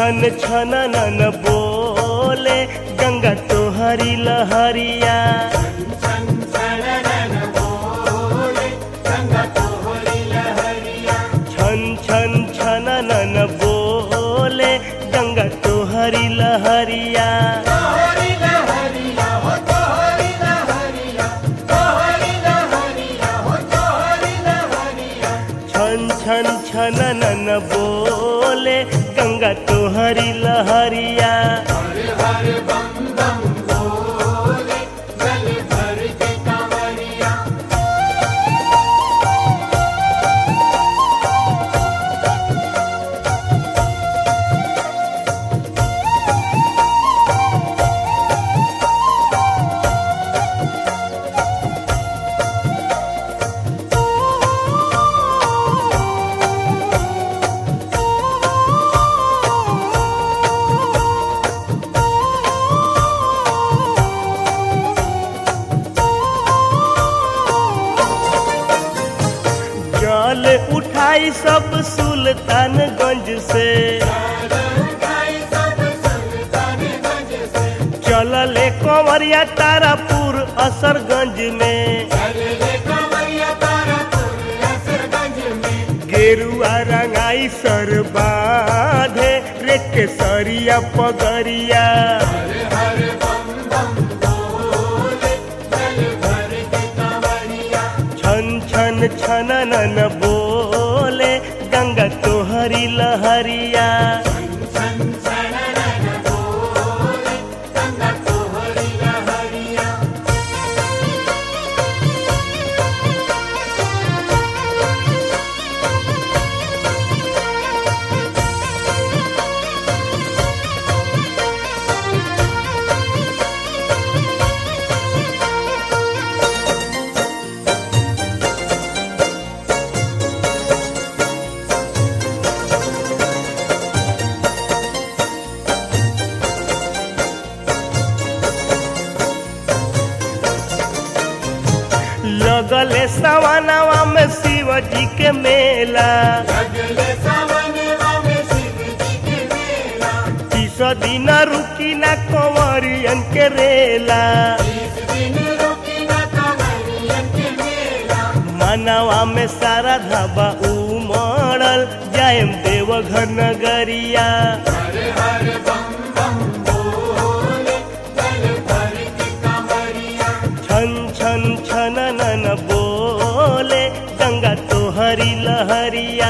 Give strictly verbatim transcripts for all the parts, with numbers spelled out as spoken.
छन छननन बोले गंगा तोहरी लहरिया। छन छननन बोले गंगा तोहरी लहरिया। छन छन छननन बोले गंगा तोहरी लहरिया। तोहरी लहरिया हो तोहरी लहरिया, तोहरी लहरिया हो तोहरी लहरिया। छन छन छननन बोले गंगा तोहरी लहरिया। हर हर बम बम बोले जल भर के कांवरिया। जल उठाई सब सुल्तानगंज से, चलले कंवरिया तारापुर असरगंज में। गेरुआ रंगाई सर बाधे रे केसरिया पगरिया। छन छन छननन बोले गंगा तोहरी लहरिया। लगले सवनवा में शिव जी के मेला। तीस दिन रुकी ना कंवरियन के रेला। मनवा में सारा धाबा उमड़ल जायम देवघर नगरिया। छन छन छननन बोले गंगा तोहरी लहरिया।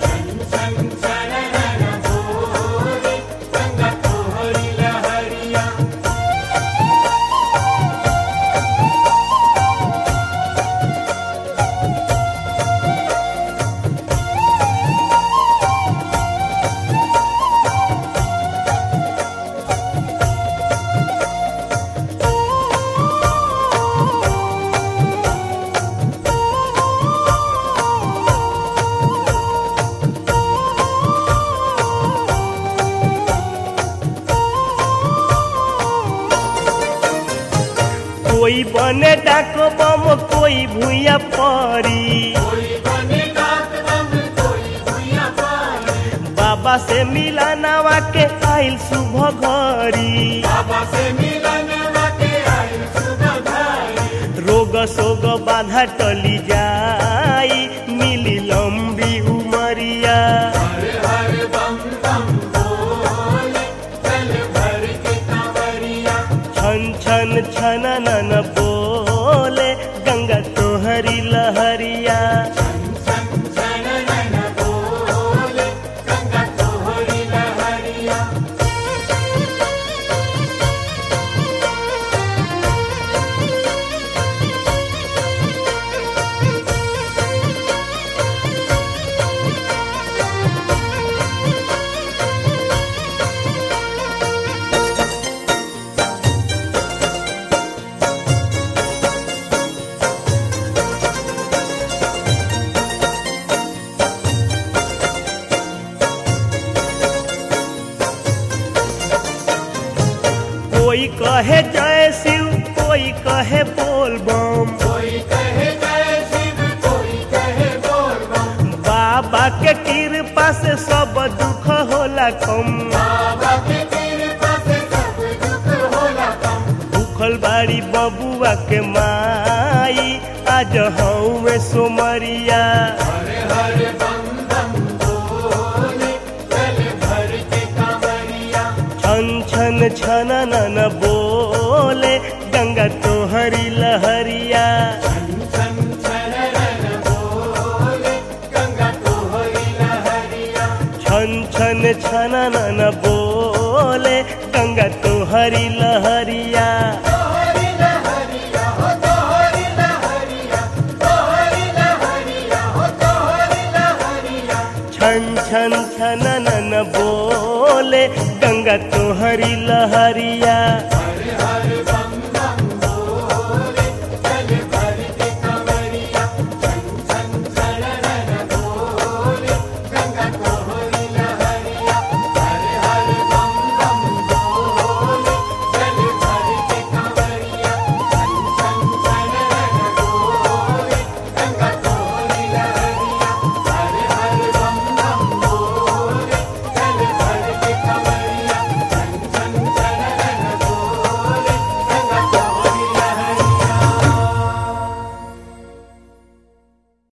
कोई बने डाक बम कोई भूया परी। बाबा से मिला नवा के आइल शुभ घरी। रोग सोग बाधा टली जाई मिली लंबी उमरिया। छन छन छननन बोले गंगा तोहरी लहरिया। कोई कहे जय शिव कोई कहे बोल बम। बाबा के कृपा से सब दुख होला कम बाबा के कृपा से सब दुख होला कम भूखल बाड़ी बबुआ के माई आज हऊँ सोमरिया हरे हरे बम बम बोले जल भर के कांवरिया छन छन छननन बोले गंगा तोहरी लहरिया छन छन छनरन बोले गंगा तोहरी लहरिया छन छन छननन बोले गंगा तोहरी लहरिया तोहरी लहरिया हो तोहरी लहरिया तोहरी लहरिया हो तोहरी लहरिया छन छन छननन बोले गंगा तोहरी लहरिया हरे